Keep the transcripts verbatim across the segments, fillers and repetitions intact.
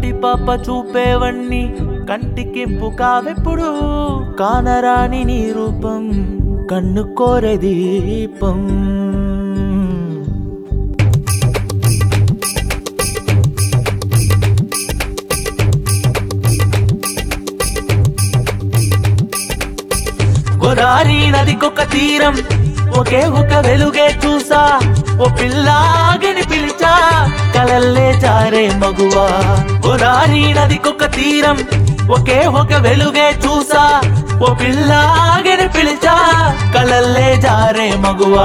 కంటి పాప చూపేవన్నీ కంటికింపు కావెప్పుడు కానరాని నీ రూపం కన్ను కోరే దీపం గోదావరి నదికొక తీరం ఒకే ఒక వెలుగే చూసా ఓ పిల్లాగని పిలిచా కలల్లే జారే మగువా గోదావరి నదికొక తీరం ఒకే ఒక వెలుగే చూసా ఓ పిల్లాగని పిలిచా కలల్లే జారే మగువా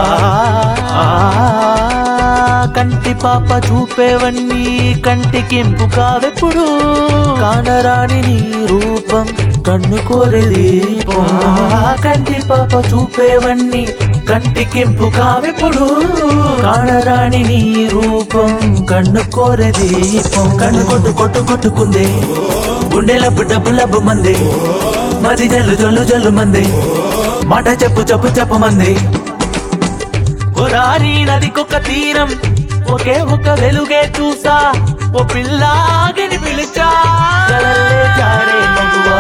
కంటి పాప చూపేవన్నీ కంటికింపు కావెప్పుడు కానరాని నీ రూపం కన్ను కోరే దీపం కంటి పాప చూపేవన్నీ కంటికింపు కావెప్పుడు కానరాని నీ రూపం కన్ను కోరే దీపం కన్ను కొట్టు కొట్టు కొట్టుకుందే గుండెలబ్బు డబ్బు లబ్బు మంది మది జల్లు జల్లు జల్లు మంది మాట చెప్పు చెప్పు చెప్పు మంది గోదావరి నదికొక తీరం ఒకే ఒక వెలుగే చూసా ఓ పిల్లాగని పిలిచా కలల్లే జారే మగువా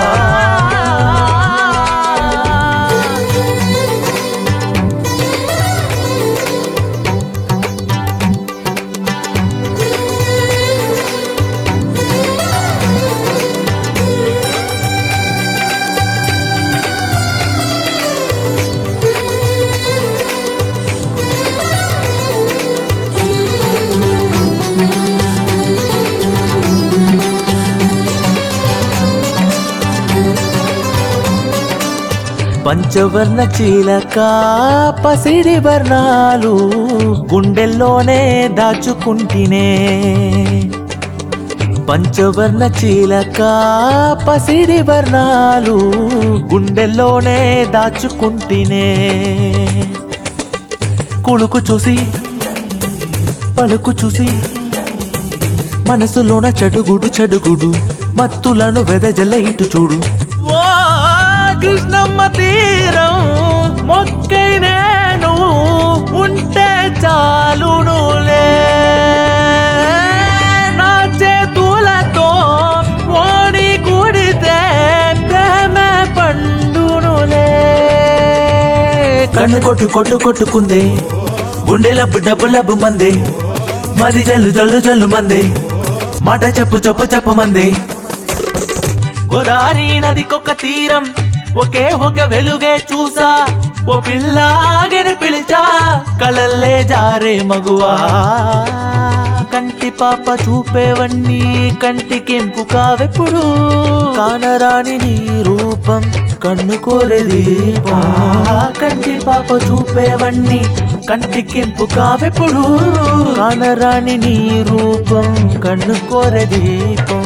పంచవర్ణ చీలక పసిడి వర్ణాలు గుండెల్లోనే దాచుకుంటినే పంచవర్ణ చీలక పసిడి వర్ణాలు గుండెల్లోనే దాచుకుంటినే కులుకు చూసి పలుకు చూసి మనసులోన చెడుగుడు చెడుగుడు మత్తులను వెదజల్ల ఇటు చూడు కృష్ణమ్మ తీరం మొక్కై నేను ఉంటే చాలునులే నా చేతులతో ఓడి కూడితే ప్రేమే పండునులే కన్ను కొట్టు కొట్టు కొట్టుకుంది గుండెలబ్బు డబ్బు లబ్బు మంది మది జల్లు జల్లు జల్లు మంది మాట చెప్పు చెప్పు చెప్పు మంది గోదావరి నదికొక తీరం ఒకే ఒక వెలుగే చూసా ఓ పిల్లాగని పిలిచా కలల్లే జారే మగువా కంటి పాప చూపేవన్నీ కంటికింపు కావెప్పుడు కానరాని నీ రూపం కన్ను కోరే దీపం కంటి పాప చూపేవన్నీ కంటికింపు కావెప్పుడు కానరాని నీ రూపం కన్ను కోరే దీపం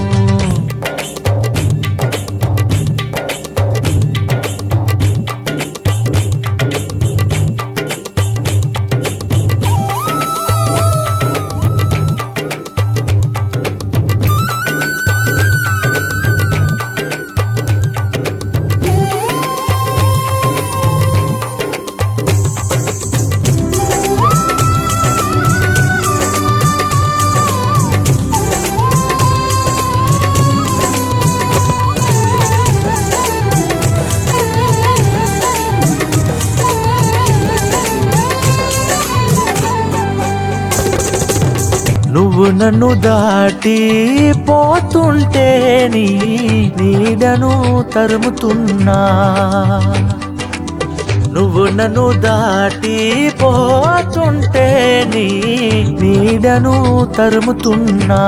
నువ్వు నన్ను దాటి పోతుంటే నీ నీడను తరుముతున్నా నువ్వు నన్ను దాటి పోతుంటే నీ నీడను తరుముతున్నా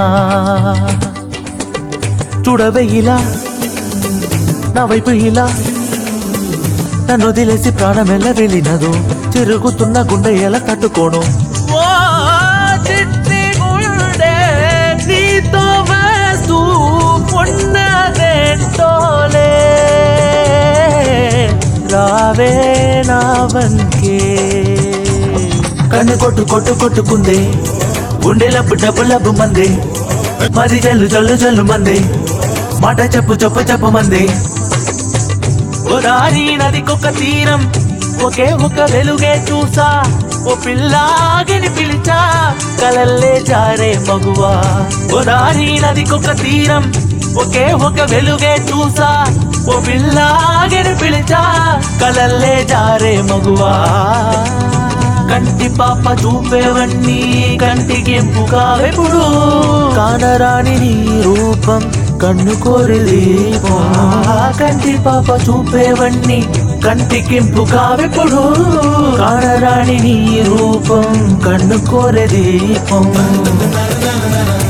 చూడవే ఇలా నా వైపు ఇలా నన్ను వదిలేసి ప్రాణం ఎలా వెళ్ళినదు తిరుగుతున్న గుండె ఎలా తట్టుకోను రావే నా వంకే కన్ను కొట్టు కొట్టు కొట్టుకుంది గుండెలబ్బు డబ్బు లబ్బు మంది మది జల్లు జల్లు జల్లు మంది మాట చెప్పు చెప్పు చెప్పు మంది గోదావరి నదికొక తీరం ఒకే ఒక వెలుగే చూసా ఓ పిల్లాగిని పిలిచా కలల్లే జారే మగువా గోదావరి నదికొక తీరం ఒకే ఒక వెలుగే చూసా ఓ పిల్లాగిని పిలిచా కలల్లే జారే మగువా కంటి పాప చూపేవన్నీ కంటికి ఎంపుకావెప్పుడు కానరాని నీ రూపం కన్ను కోరి దీపం కంటి పాప చూపేవన్నీ కంటికింపు కావెప్పుడు కానరాని నీ రూపం కన్ను కోరి దీపం